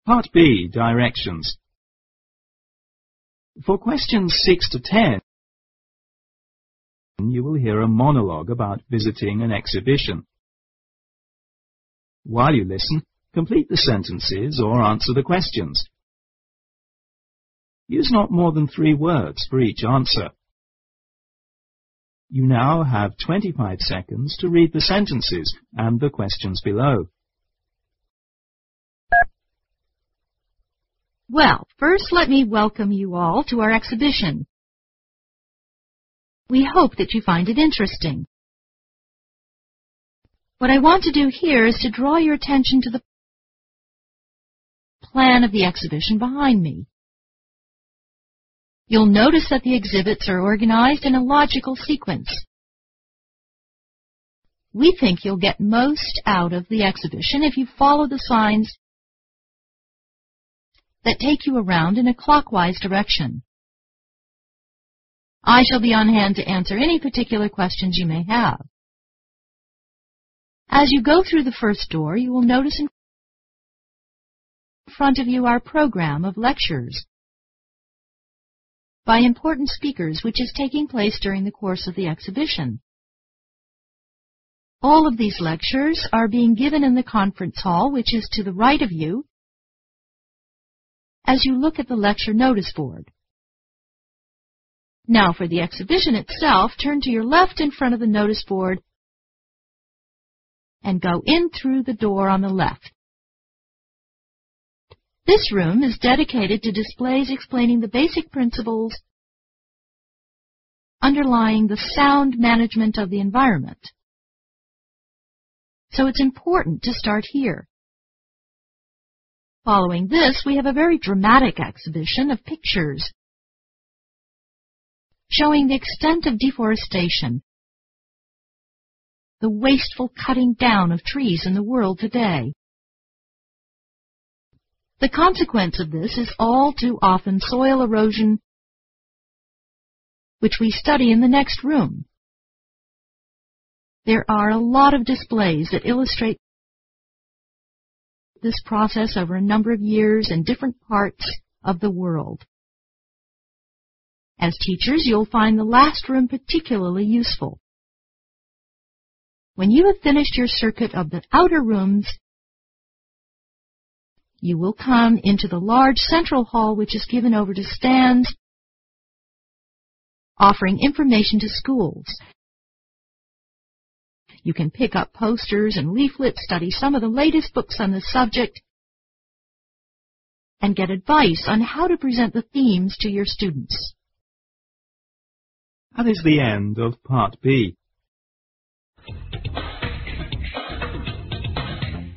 Part B, Directions. For questions 6 to 10, you will hear a monologue about visiting an exhibition. While you listen, complete the sentences or answer the questions. Use not more than 3 words for each answer. You now have 25 seconds to read the sentences and the questions below. Well, first let me welcome you all to our exhibition. We hope that you find it interesting. What I want to do here is to draw your attention to the plan of the exhibition behind me. You'll notice that the exhibits are organized in a logical sequence. We think you'll get most out of the exhibition if you follow the signs that take you around in a clockwise direction. I shall be on hand to answer any particular questions you may have. As you go through the first door, you will notice in front of you our program of lectures by important speakers, which is taking place during the course of the exhibition. All of these lectures are being given in the conference hall, which is to the right of you, as you look at the lecture notice board. Now for the exhibition itself, turn to your left in front of the notice board and go in through the door on the left. This room is dedicated to displays explaining the basic principles underlying the sound management of the environment. So it's important to start here. Following this, we have a very dramatic exhibition of pictures showing the extent of deforestation, the wasteful cutting down of trees in the world today. The consequence of this is all too often soil erosion, which we study in the next room. There are a lot of displays that illustrate this process over a number of years in different parts of the world. As teachers, you'll find the last room particularly useful. When you have finished your circuit of the outer rooms, you will come into the large central hall, which is given over to stands offering information to schools. You can pick up posters and leaflets, study some of the latest books on the subject, and get advice on how to present the themes to your students. That is the end of Part B.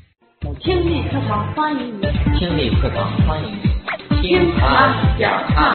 听力课堂欢迎你，听力课堂欢迎你，听啊讲啊。